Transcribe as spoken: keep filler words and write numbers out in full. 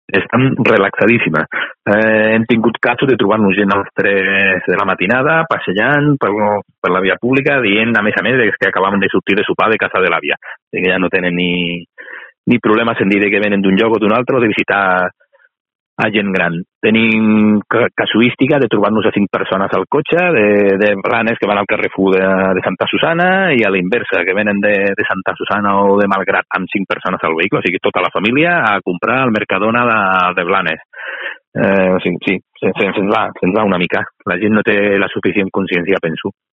estan relaxadíssimes. Eh, hem tingut casos de trobar-nos gent a les tres de la matinada, passejant per, per la via pública, dient, a més a més, que acabaven de sortir de sopar de casa de l'àvia, que ja no tenen ni, ni problemes en dir que venen d'un lloc o d'un altre o de visitar a gent gran. Tenim casuística de trobar-nos a cinc persones al cotxe, de, de blanes que van al Carrefour de, de Santa Susana i a la inversa, que venen de, de Santa Susana o de Malgrat amb cinc persones al vehicle, o sigui, tota la família a comprar al Mercadona de, de Blanes. Eh, o sigui, sí, se'ns se, se va, se va una mica. La gent no té la suficient consciència, penso.